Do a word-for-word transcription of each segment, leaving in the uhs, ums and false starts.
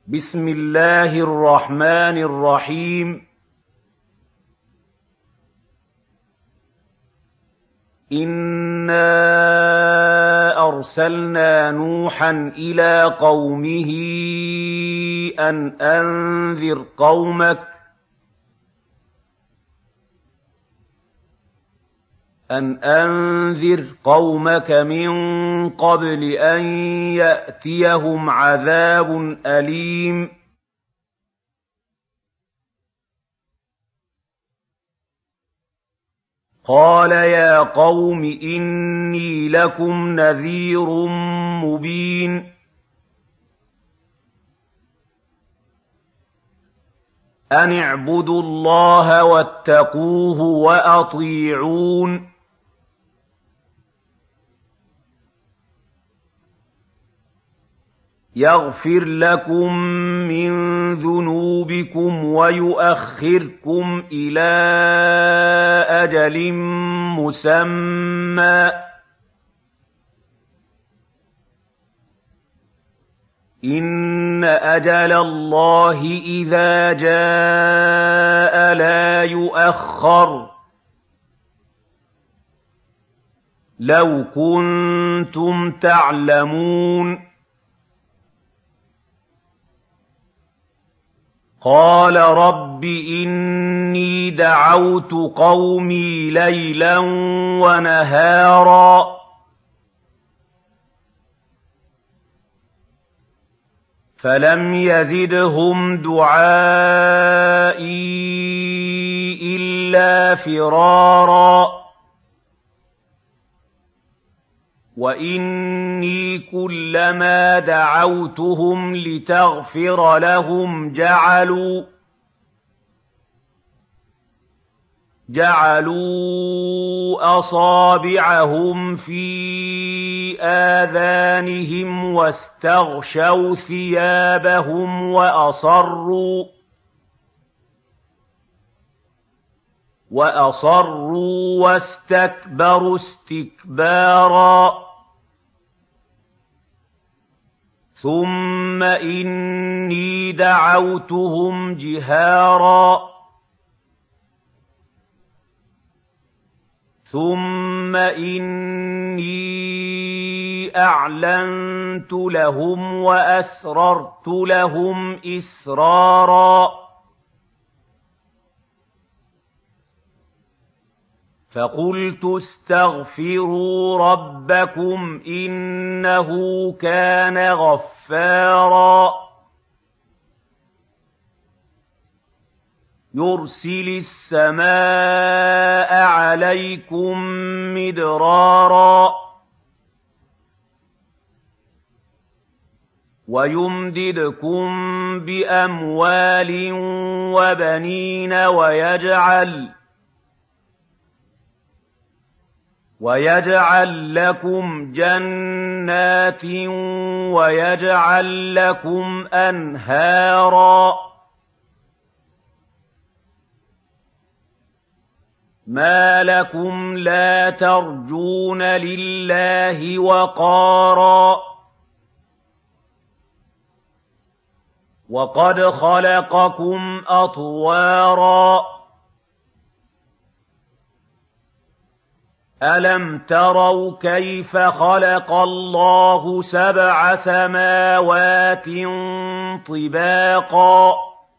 بسم الله الرحمن الرحيم. إنا أرسلنا نوحا إلى قومه أن أنذر قومك أن أنذر قومك من قبل أن يأتيهم عذاب أليم. قال يا قوم إني لكم نذير مبين. أن اعبدوا الله واتقوه وأطيعون. يغفر لكم من ذنوبكم ويؤخركم إلى أجل مسمى إن أجل الله إذا جاء لا يؤخر. لو كنتم تعلمون. قال رب إني دعوت قومي ليلا ونهارا فلم يزدهم دعائي إلا فرارا. وإني كلما دعوتهم لتغفر لهم جعلوا جعلوا أصابعهم في آذانهم واستغشوا ثيابهم وأصروا وأصروا واستكبروا استكبارا. ثم إني دعوتهم جهارا ثم إني أعلنت لهم وأسررت لهم إسرارا. فقلت استغفروا ربكم إنه كان غفارا يرسل السماء عليكم مدرارا ويمددكم بأموال وبنين ويجعل ويجعل لكم جنات ويجعل لكم أنهارا. ما لكم لا ترجون لله وقارا وقد خلقكم أطوارا. ألم تروا كيف خلق الله سبع سماوات طباقا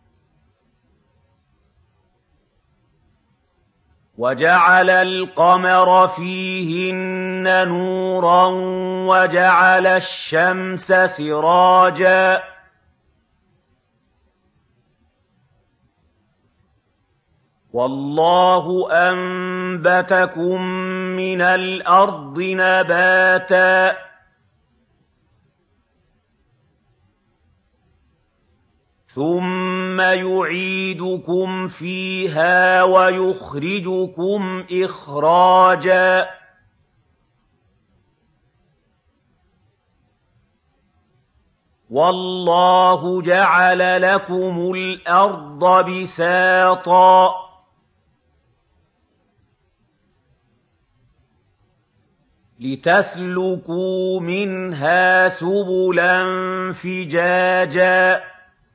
وجعل القمر فيهن نورا وجعل الشمس سراجا والله أنبتكم من الأرض نباتا ثم يعيدكم فيها ويخرجكم إخراجا. والله جعل لكم الأرض بساطا لتسلكوا منها سبلا فجاجا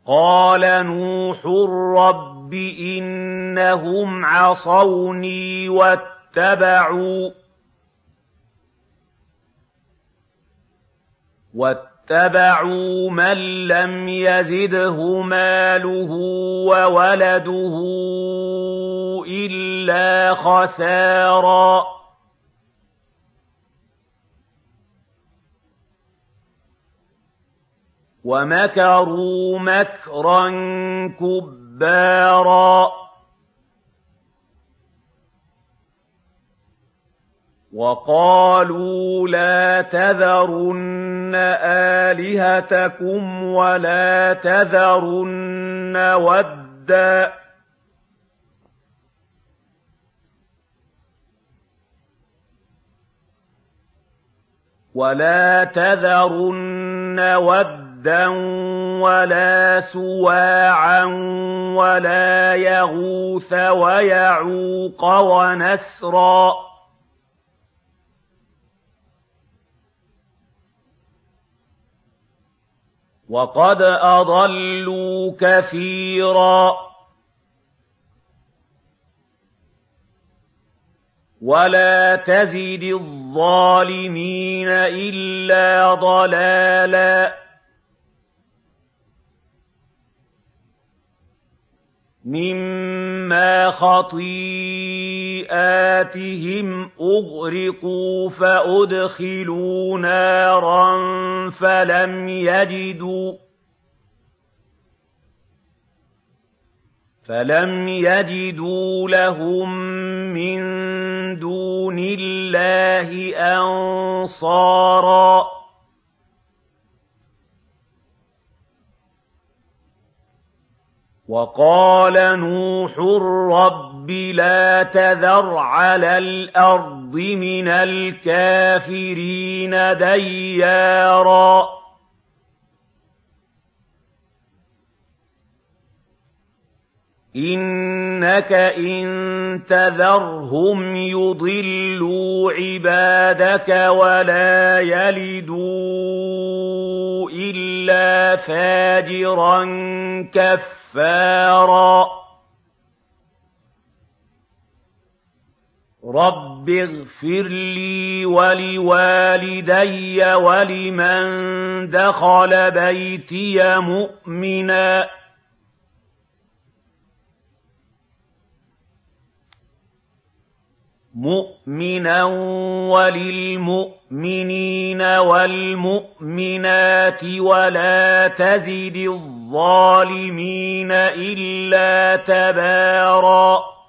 قَالَ نُوحٌ رَّبِّ إِنَّهُمْ عَصَوْنِي وَاتَّبَعُوا وَاتَّبَعُوا مَن لَّمْ يَزِدْهُ مَالُهُ وَوَلَدُهُ إِلَّا خَسَارًا وَمَكَرُوا مَكْرًا كُبَّارًا وَقَالُوا لَا تَذَرُنَّ آلِهَتَكُمْ وَلَا تَذَرُنَّ وَدًّا وَلَا تَذَرُنَّ وَدًّا وَلَا سُوَاعًا وَلَا يَغُوثَ وَيَعُوقَ وَنَسْرًا وَقَدْ أَضَلُّوا كَثِيرًا وَلَا تَزِدِ الظَّالِمِينَ إِلَّا ضَلَالًا مِّمَّا خَطِيئَاتِهِمْ أُغْرِقُوا فَأُدْخِلُوا نَارًا فَلَمْ يَجِدُوا فَلَمْ يَجِدُوا لَهُم مِّن دُونِ اللَّهِ أَنصَارًا وَقَالَ نُوحٌ رَّبِّ لَا تَذَرْ عَلَى الْأَرْضِ مِنَ الْكَافِرِينَ دَيَّارًا إِنَّكَ إِن تَذَرْهُمْ يُضِلُّوا عِبَادَكَ وَلَا يَلِدُوا إِلَّا فَاجِرًا كَفَّارًا رَّبِّ اغْفِرْ لِي وَلِوَالِدَيَّ وَلِمَن دَخَلَ بَيْتِيَ مُؤْمِنًا مُؤْمِنًا وَلِلْمُؤْمِنِينَ وَالْمُؤْمِنَاتِ وَلَا تَزِدِ الظَّالِمِينَ إِلَّا تَبَارًا